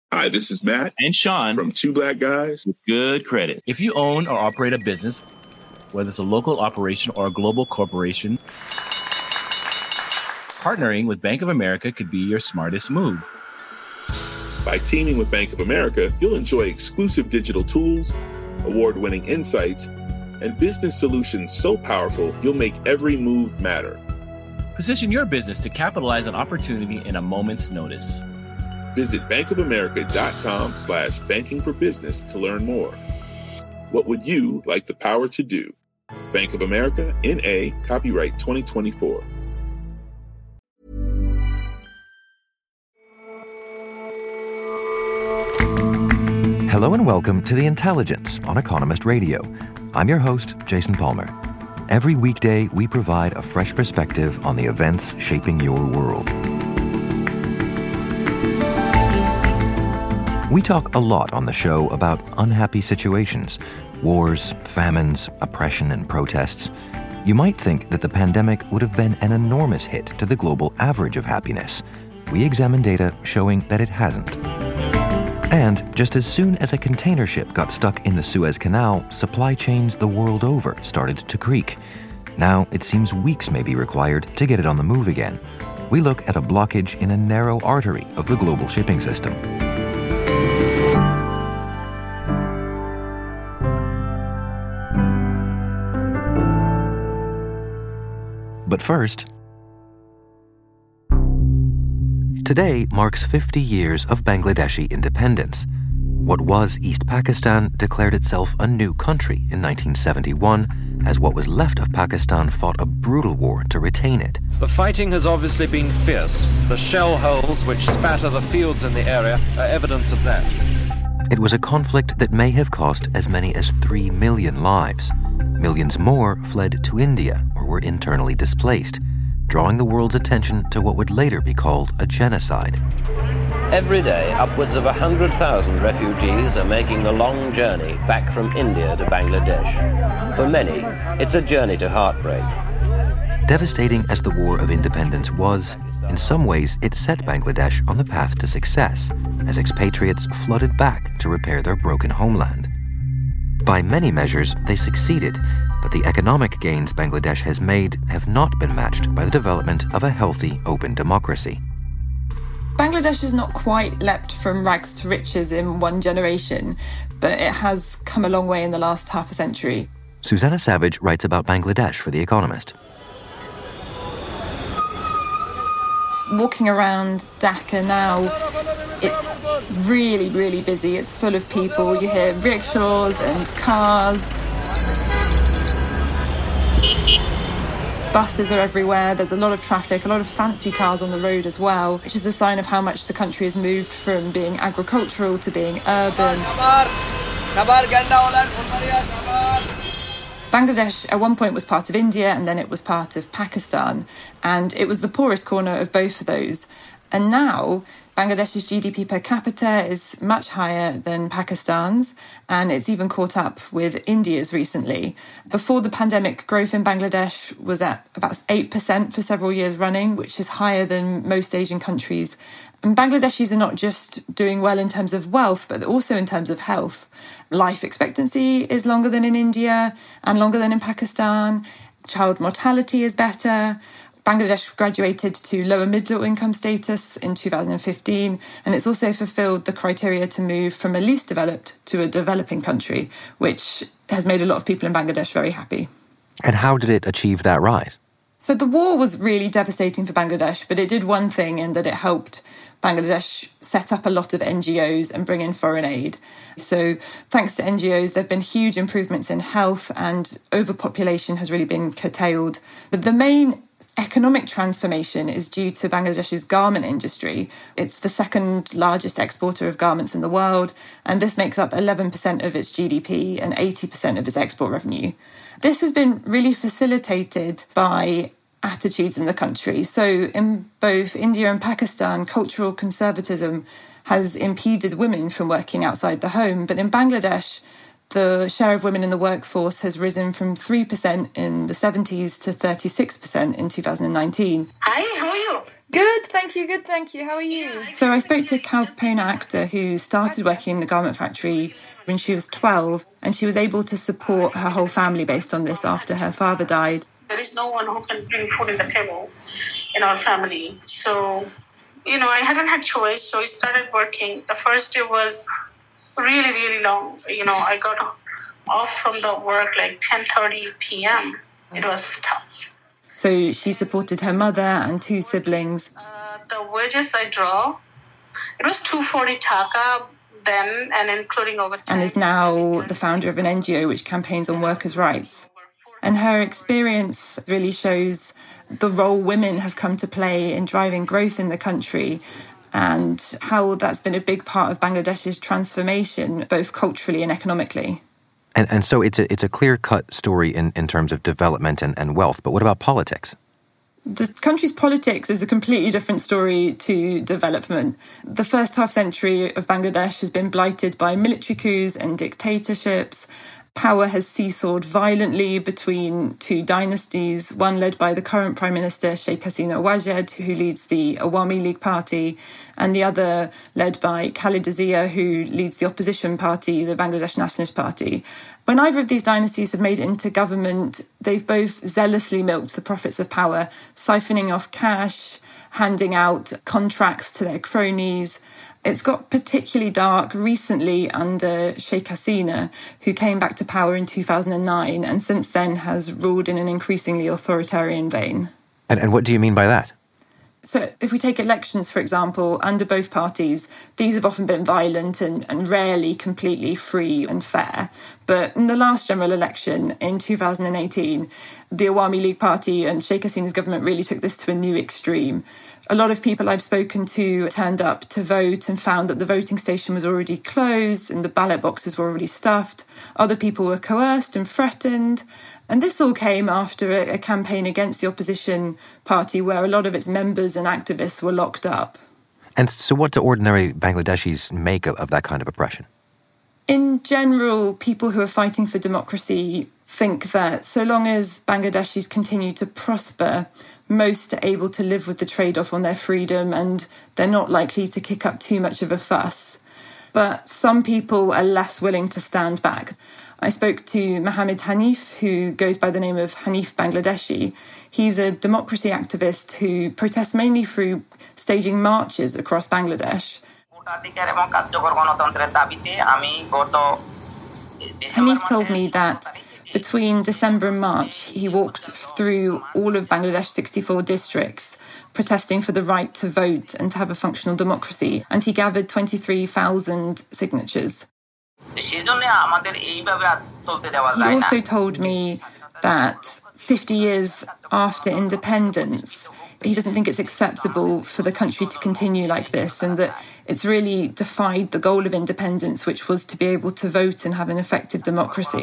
Hi, this is Matt and Sean from Two Black Guys with Good Credit. If you own or operate a business, whether it's a local operation or a global corporation, partnering with Bank of America could be your smartest move. By teaming with Bank of America, you'll enjoy exclusive digital tools, award-winning insights, and business solutions so powerful you'll make every move matter. Position your business to capitalize on opportunity in a moment's notice. Visit bankofamerica.com/banking for business to learn more. What would you like the power to do? Bank of America, N.A., copyright 2024. Hello and welcome to The Intelligence on Economist Radio. I'm your host, Jason Palmer. Every weekday, we provide a fresh perspective on the events shaping your world. We talk a lot on the show about unhappy situations, wars, famines, oppression, and protests. You might think that the pandemic would have been an enormous hit to the global average of happiness. We examine data showing that it hasn't. And just as soon as a container ship got stuck in the Suez Canal, supply chains the world over started to creak. Now it seems weeks may be required to get it on the move again. We look at a blockage in a narrow artery of the global shipping system. But first, today marks 50 years of Bangladeshi independence. What was East Pakistan declared itself a new country in 1971, as what was left of Pakistan fought a brutal war to retain it. The fighting has obviously been fierce. The shell holes which spatter the fields in the area are evidence of that. It was a conflict that may have cost as many as 3 million lives. Millions more fled to India or were internally displaced, drawing the world's attention to what would later be called a genocide. Every day, upwards of 100,000 refugees are making the long journey back from India to Bangladesh. For many, it's a journey to heartbreak. Devastating as the War of Independence was, in some ways it set Bangladesh on the path to success, as expatriates flooded back to repair their broken homeland. By many measures, they succeeded, but the economic gains Bangladesh has made have not been matched by the development of a healthy, open democracy. Bangladesh has not quite leapt from rags to riches in one generation, but it has come a long way in the last half a century. Susanna Savage writes about Bangladesh for The Economist. Walking around Dhaka now, it's really, really busy. It's full of people. You hear rickshaws and cars. Buses are everywhere. There's a lot of traffic, a lot of fancy cars on the road as well, which is a sign of how much the country has moved from being agricultural to being urban. Bangladesh at one point was part of India and then it was part of Pakistan, and it was the poorest corner of both of those. And now Bangladesh's GDP per capita is much higher than Pakistan's, and it's even caught up with India's recently. Before the pandemic, growth in Bangladesh was at about 8% for several years running, which is higher than most Asian countries. And Bangladeshis are not just doing well in terms of wealth, but also in terms of health. Life expectancy is longer than in India and longer than in Pakistan. Child mortality is better. Bangladesh graduated to lower middle income status in 2015, and it's also fulfilled the criteria to move from a least developed to a developing country, which has made a lot of people in Bangladesh very happy. And how did it achieve that rise? So the war was really devastating for Bangladesh, but it did one thing in that it helped Bangladesh set up a lot of NGOs and bring in foreign aid. So thanks to NGOs, there have been huge improvements in health and overpopulation has really been curtailed. But the main economic transformation is due to Bangladesh's garment industry. It's the second largest exporter of garments in the world, and this makes up 11% of its GDP and 80% of its export revenue. This has been really facilitated by attitudes in the country. So in both India and Pakistan, cultural conservatism has impeded women from working outside the home. But in Bangladesh, the share of women in the workforce has risen from 3% in the 70s to 36% in 2019. Hi, how are you? Good, thank you. How are you? So I spoke to Kalpona Akhtar, who started working in a garment factory when she was 12, and she was able to support her whole family based on this after her father died. There is no one who can bring food in the table in our family. So, I hadn't had choice, so I started working. The first day was really, really long. I got off from the work like 10:30 p.m. It was tough. So she supported her mother and 2 siblings. The wages I draw, it was 240 taka then, and including overtime. And is now the founder of an NGO which campaigns on workers' rights. And her experience really shows the role women have come to play in driving growth in the country and how that's been a big part of Bangladesh's transformation, both culturally and economically. And so it's a clear-cut story in terms of development and wealth, but what about politics? The country's politics is a completely different story to development. The first half-century of Bangladesh has been blighted by military coups and dictatorships. Power has seesawed violently between 2 dynasties, one led by the current Prime Minister Sheikh Hasina Wajed, who leads the Awami League Party, and the other led by Khaleda Zia, who leads the opposition party, the Bangladesh Nationalist Party. When either of these dynasties have made it into government, they've both zealously milked the profits of power, siphoning off cash, handing out contracts to their cronies. It's got particularly dark recently under Sheikh Hasina, who came back to power in 2009 and since then has ruled in an increasingly authoritarian vein. And what do you mean by that? So if we take elections, for example, under both parties, these have often been violent and rarely completely free and fair. But in the last general election in 2018, the Awami League Party and Sheikh Hasina's government really took this to a new extreme. A lot of people I've spoken to turned up to vote and found that the voting station was already closed and the ballot boxes were already stuffed. Other people were coerced and threatened. And this all came after a campaign against the opposition party where a lot of its members and activists were locked up. And so what do ordinary Bangladeshis make of that kind of oppression? In general, people who are fighting for democracy think that so long as Bangladeshis continue to prosper, most are able to live with the trade-off on their freedom and they're not likely to kick up too much of a fuss. But some people are less willing to stand back. I spoke to Mohammed Hanif, who goes by the name of Hanif Bangladeshi. He's a democracy activist who protests mainly through staging marches across Bangladesh. Hanif told me that between December and March, he walked through all of Bangladesh's 64 districts, protesting for the right to vote and to have a functional democracy, and he gathered 23,000 signatures. He also told me that 50 years after independence, he doesn't think it's acceptable for the country to continue like this and that it's really defied the goal of independence, which was to be able to vote and have an effective democracy.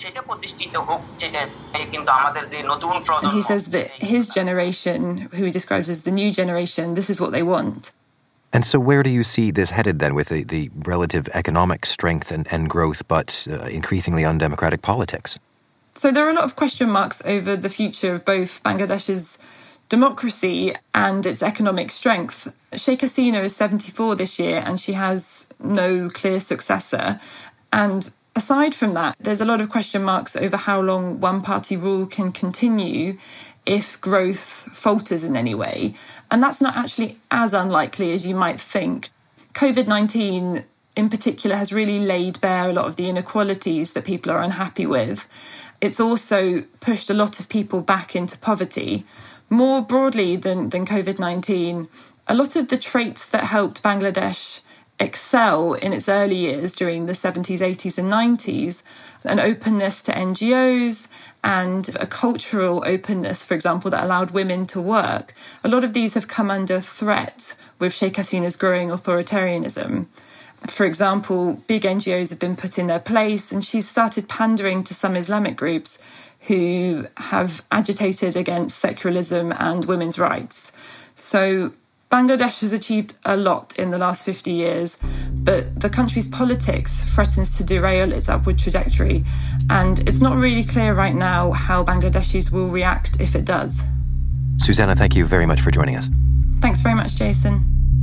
And he says that his generation, who he describes as the new generation, this is what they want. And so where do you see this headed then with the relative economic strength and growth, but increasingly undemocratic politics? So there are a lot of question marks over the future of both Bangladesh's democracy and its economic strength. Sheikh Hasina is 74 this year and she has no clear successor. And aside from that, there's a lot of question marks over how long one-party rule can continue if growth falters in any way. And that's not actually as unlikely as you might think. COVID-19 in particular has really laid bare a lot of the inequalities that people are unhappy with. It's also pushed a lot of people back into poverty. More broadly than COVID-19, a lot of the traits that helped Bangladesh excel in its early years during the 70s, 80s and 90s, an openness to NGOs and a cultural openness, for example, that allowed women to work, a lot of these have come under threat with Sheikh Hasina's growing authoritarianism. For example, big NGOs have been put in their place and she's started pandering to some Islamic groups who have agitated against secularism and women's rights. So Bangladesh has achieved a lot in the last 50 years, but the country's politics threatens to derail its upward trajectory, and it's not really clear right now how Bangladeshis will react if it does. Susanna, thank you very much for joining us. Thanks very much, Jason.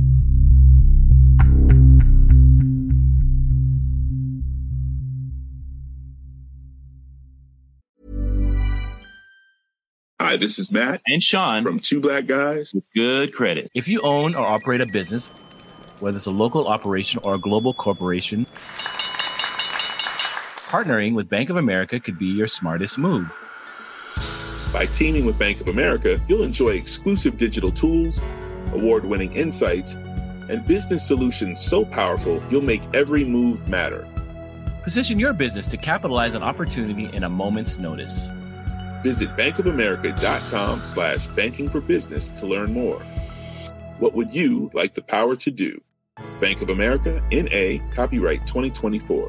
Hi, this is Matt And Sean from Two Black Guys with Good Credit. If you own or operate a business, whether it's a local operation or a global corporation, partnering with Bank of America could be your smartest move. By teaming with Bank of America, you'll enjoy exclusive digital tools, award-winning insights, and business solutions so powerful you'll make every move matter. Position your business to capitalize on opportunity in a moment's notice. Visit bankofamerica.com/banking for business to learn more. What would you like the power to do? Bank of America, N.A., copyright 2024.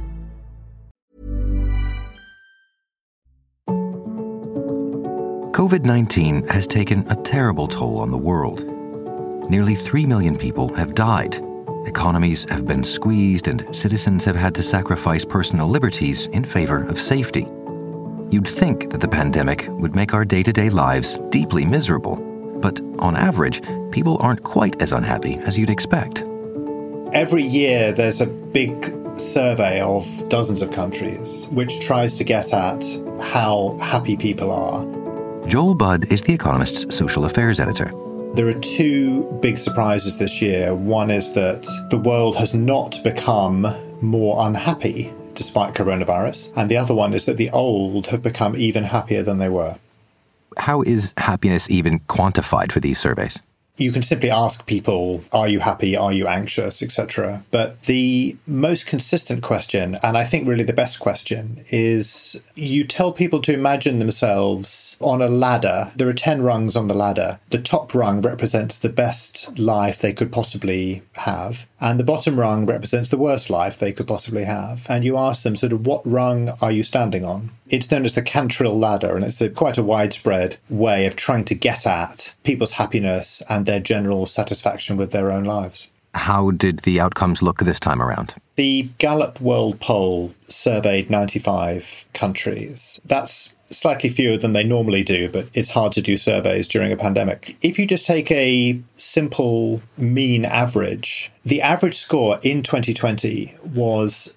COVID-19 has taken a terrible toll on the world. Nearly 3 million people have died. Economies have been squeezed and citizens have had to sacrifice personal liberties in favor of safety. You'd think that the pandemic would make our day-to-day lives deeply miserable. But on average, people aren't quite as unhappy as you'd expect. Every year there's a big survey of dozens of countries which tries to get at how happy people are. Joel Budd is The Economist's social affairs editor. There are two big surprises this year. One is that the world has not become more unhappy despite coronavirus. And the other one is that the old have become even happier than they were. How is happiness even quantified for these surveys? You can simply ask people, are you happy, are you anxious, etc. But the most consistent question, and I think really the best question, is you tell people to imagine themselves on a ladder. There are 10 rungs on the ladder. The top rung represents the best life they could possibly have, and the bottom rung represents the worst life they could possibly have. And you ask them sort of, what rung are you standing on? It's known as the Cantril ladder, and it's quite a widespread way of trying to get at people's happiness and their general satisfaction with their own lives. How did the outcomes look this time around? The Gallup World Poll surveyed 95 countries. That's slightly fewer than they normally do, but it's hard to do surveys during a pandemic. If you just take a simple mean average, the average score in 2020 was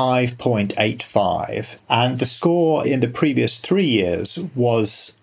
5.85, and the score in the previous 3 years was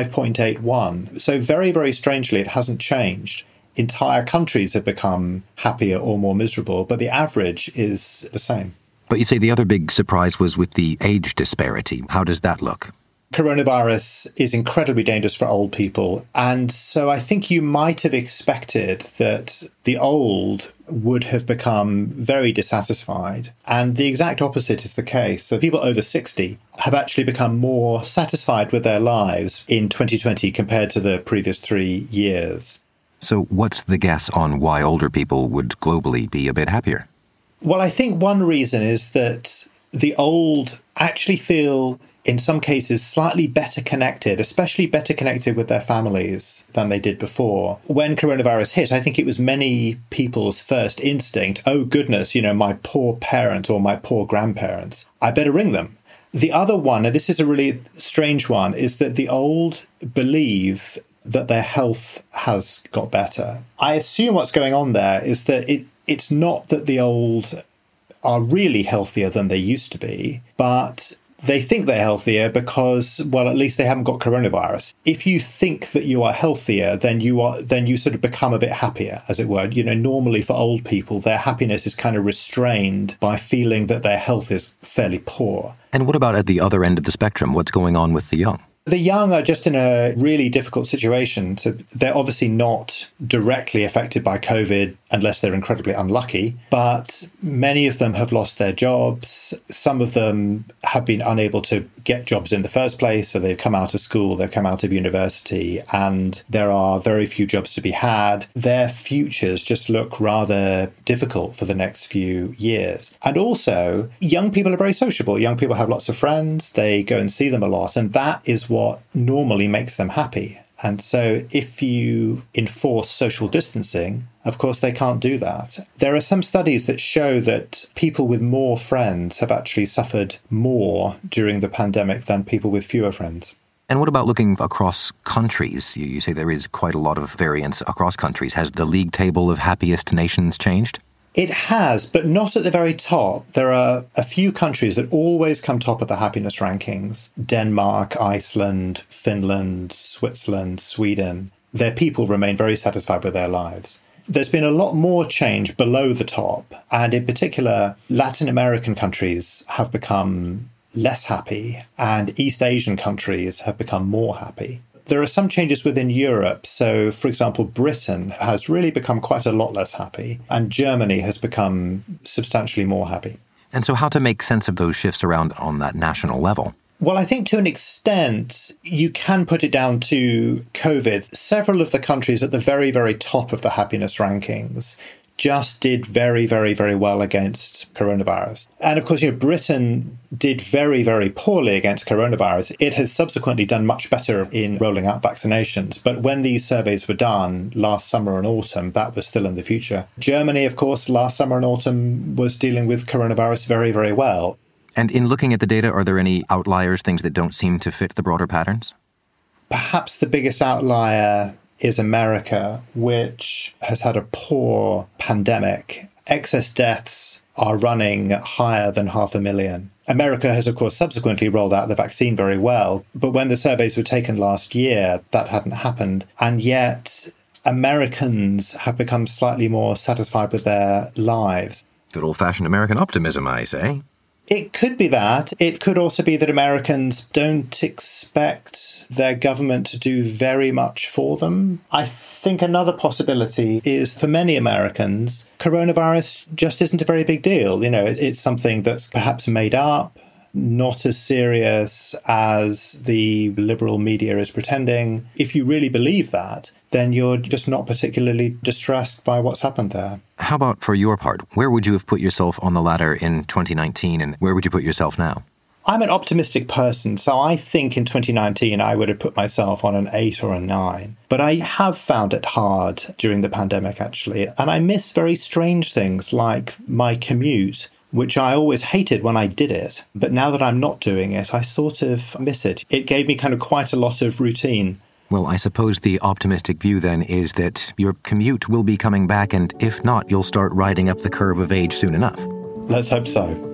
5.81. So very, very strangely, it hasn't changed. Entire countries have become happier or more miserable, but the average is the same. But you say the other big surprise was with the age disparity. How does that look? Coronavirus is incredibly dangerous for old people. And so I think you might have expected that the old would have become very dissatisfied. And the exact opposite is the case. So people over 60 have actually become more satisfied with their lives in 2020 compared to the previous 3 years. So what's the guess on why older people would globally be a bit happier? Well, I think one reason is that the old actually feel, in some cases, slightly better connected, especially better connected with their families than they did before. When coronavirus hit, I think it was many people's first instinct, oh goodness, my poor parent or my poor grandparents, I better ring them. The other one, and this is a really strange one, is that the old believe that their health has got better. I assume what's going on there is that it's not that the old are really healthier than they used to be, but they think they're healthier because, well, at least they haven't got coronavirus. If you think that you are healthier, then you sort of become a bit happier, as it were. Normally for old people, their happiness is kind of restrained by feeling that their health is fairly poor. And what about at the other end of the spectrum? What's going on with the young? The young are just in a really difficult situation. So they're obviously not directly affected by COVID unless they're incredibly unlucky, but many of them have lost their jobs. Some of them have been unable to get jobs in the first place, so they've come out of school, they've come out of university, and there are very few jobs to be had. Their futures just look rather difficult for the next few years. And also, young people are very sociable. Young people have lots of friends, they go and see them a lot, and that is what normally makes them happy. And so if you enforce social distancing, of course, they can't do that. There are some studies that show that people with more friends have actually suffered more during the pandemic than people with fewer friends. And what about looking across countries? You say there is quite a lot of variance across countries. Has the league table of happiest nations changed? It has, but not at the very top. There are a few countries that always come top of the happiness rankings. Denmark, Iceland, Finland, Switzerland, Sweden. Their people remain very satisfied with their lives. There's been a lot more change below the top, and in particular, Latin American countries have become less happy, and East Asian countries have become more happy. There are some changes within Europe. So, for example, Britain has really become quite a lot less happy, and Germany has become substantially more happy. And so how to make sense of those shifts around on that national level? Well, I think to an extent, you can put it down to COVID. Several of the countries at the very, very top of the happiness rankings just did very, very, very well against coronavirus. And of course, Britain did very, very poorly against coronavirus. It has subsequently done much better in rolling out vaccinations. But when these surveys were done last summer and autumn, that was still in the future. Germany, of course, last summer and autumn was dealing with coronavirus very, very well. And in looking at the data, are there any outliers, things that don't seem to fit the broader patterns? Perhaps the biggest outlier is America, which has had a poor pandemic. Excess deaths are running higher than 500,000. America has, of course, subsequently rolled out the vaccine very well, but when the surveys were taken last year, that hadn't happened. And yet, Americans have become slightly more satisfied with their lives. Good old-fashioned American optimism, I say. It could be that. It could also be that Americans don't expect their government to do very much for them. I think another possibility is for many Americans, coronavirus just isn't a very big deal. It's something that's perhaps made up, not as serious as the liberal media is pretending. If you really believe that, then you're just not particularly distressed by what's happened there. How about for your part? Where would you have put yourself on the ladder in 2019, and where would you put yourself now? I'm an optimistic person, so I think in 2019 I would have put myself on an 8 or a 9. But I have found it hard during the pandemic, actually, and I miss very strange things like my commute, which I always hated when I did it. But now that I'm not doing it, I sort of miss it. It gave me kind of quite a lot of routine. Well, I suppose the optimistic view then is that your commute will be coming back, and if not, you'll start riding up the curve of age soon enough. Let's hope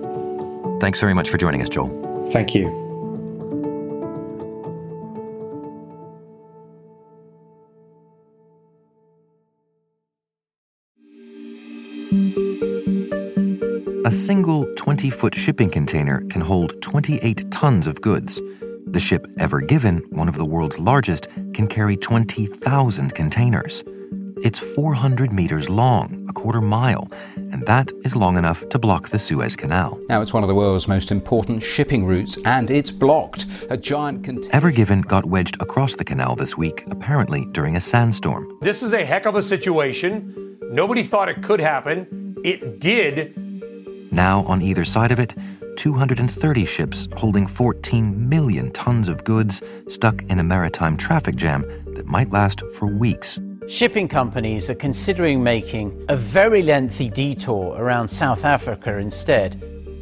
so. Thanks very much for joining us, Joel. Thank you. A single 20-foot shipping container can hold 28 tons of goods. The ship Ever Given, one of the world's largest, can carry 20,000 containers. It's 400 meters long, a quarter mile, and that is long enough to block the Suez Canal. Now, it's one of the world's most important shipping routes, and it's blocked. A giant container... Ever Given got wedged across the canal this week, apparently during a sandstorm. This is a heck of a situation. Nobody thought it could happen. It did. Now, on either side of it, 230 ships holding 14 million tons of goods stuck in a maritime traffic jam that might last for weeks. Shipping companies are considering making a very lengthy detour around South Africa instead.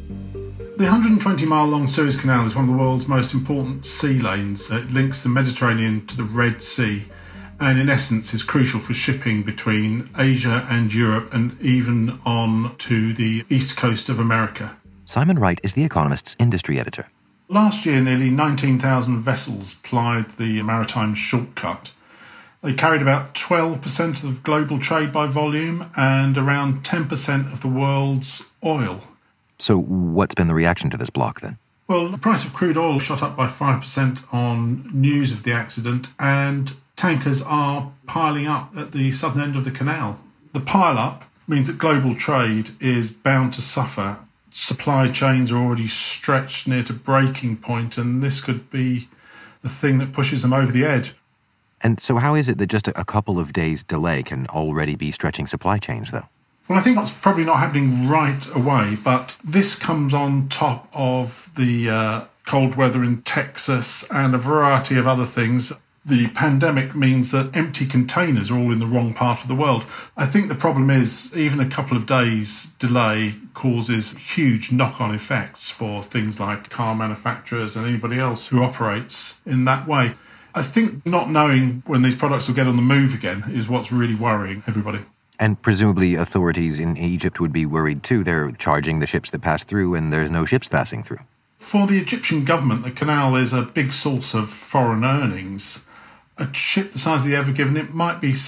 The 120-mile-long Suez Canal is one of the world's most important sea lanes. It links the Mediterranean to the Red Sea, and in essence is crucial for shipping between Asia and Europe and even on to the east coast of America. Simon Wright is The Economist's industry editor. Last year, nearly 19,000 vessels plied the maritime shortcut. They carried about 12% of global trade by volume and around 10% of the world's oil. So what's been the reaction to this block then? Well, the price of crude oil shot up by 5% on news of the accident, and tankers are piling up at the southern end of the canal. The pile-up means that global trade is bound to suffer. Supply chains are already stretched near to breaking point, and this could be the thing that pushes them over the edge. And so how is it that just a couple of days' delay can already be stretching supply chains, though? Well, I think that's probably not happening right away, but this comes on top of the cold weather in Texas and a variety of other things. The pandemic means that empty containers are all in the wrong part of the world. I think the problem is even a couple of days delay causes huge knock-on effects for things like car manufacturers and anybody else who operates in that way. I think not knowing when these products will get on the move again is what's really worrying everybody. And presumably authorities in Egypt would be worried too. They're charging the ships that pass through and there's no ships passing through. For the Egyptian government, the canal is a big source of foreign earnings. A ship the size of the Ever Given, it might be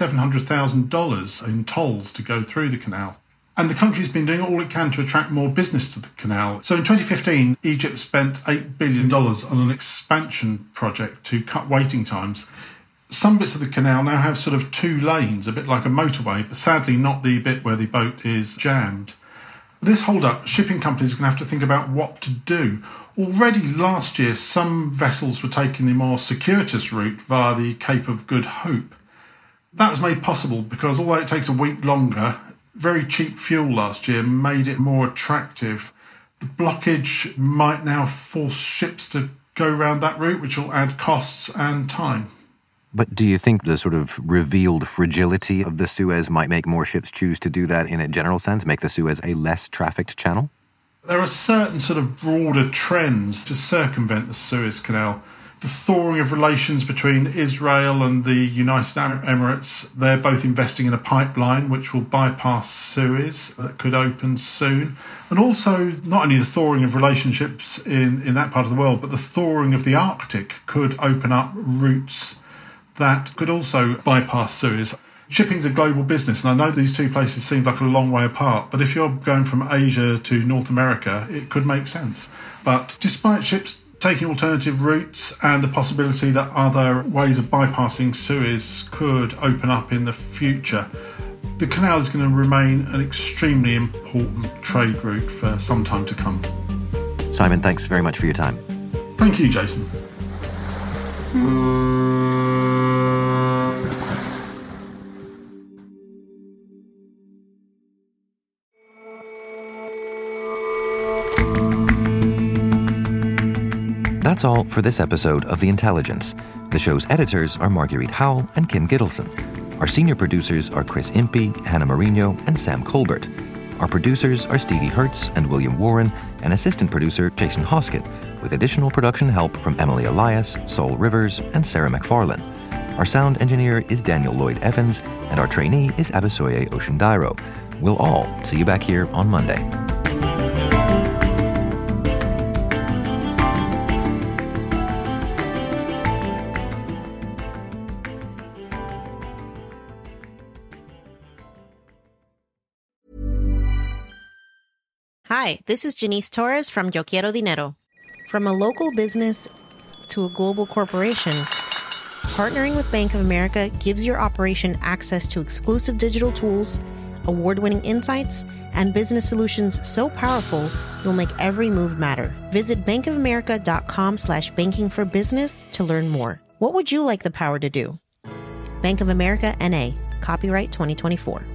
$700,000 in tolls to go through the canal. And the country's been doing all it can to attract more business to the canal. So in 2015, Egypt spent $8 billion on an expansion project to cut waiting times. Some bits of the canal now have sort of 2 lanes, a bit like a motorway, but sadly not the bit where the boat is jammed. This hold-up, shipping companies are going to have to think about what to do. Already last year, some vessels were taking the more circuitous route via the Cape of Good Hope. That was made possible because although it takes a week longer, very cheap fuel last year made it more attractive. The blockage might now force ships to go around that route, which will add costs and time. But do you think the sort of revealed fragility of the Suez might make more ships choose to do that in a general sense, make the Suez a less trafficked channel? There are certain sort of broader trends to circumvent the Suez Canal. The thawing of relations between Israel and the United Arab Emirates. They're both investing in a pipeline which will bypass Suez that could open soon. And also not only the thawing of relationships in that part of the world, but the thawing of the Arctic could open up routes that could also bypass Suez. Shipping's a global business, and I know these two places seem like a long way apart, but if you're going from Asia to North America, it could make sense. But despite ships taking alternative routes and the possibility that other ways of bypassing Suez could open up in the future, the canal is going to remain an extremely important trade route for some time to come. Simon, thanks very much for your time. Thank you, Jason. That's all for this episode of The Intelligence. The show's editors are Marguerite Howell and Kim Gittleson. Our senior producers are Chris Impey, Hannah Marino, and Sam Colbert. Our producers are Stevie Hertz and William Warren, and assistant producer Jason Hoskett, with additional production help from Emily Elias, Sol Rivers, and Sarah McFarlane. Our sound engineer is Daniel Lloyd Evans, and our trainee is Abisoye Oshindairo. We'll all see you back here on Monday. Hi, this is Janice Torres from Yo Quiero Dinero. From a local business to a global corporation, partnering with Bank of America gives your operation access to exclusive digital tools, award-winning insights, and business solutions so powerful you'll make every move matter. Visit bankofamerica.com/banking for business to learn more. What would you like the power to do? Bank of America, N.A., copyright 2024.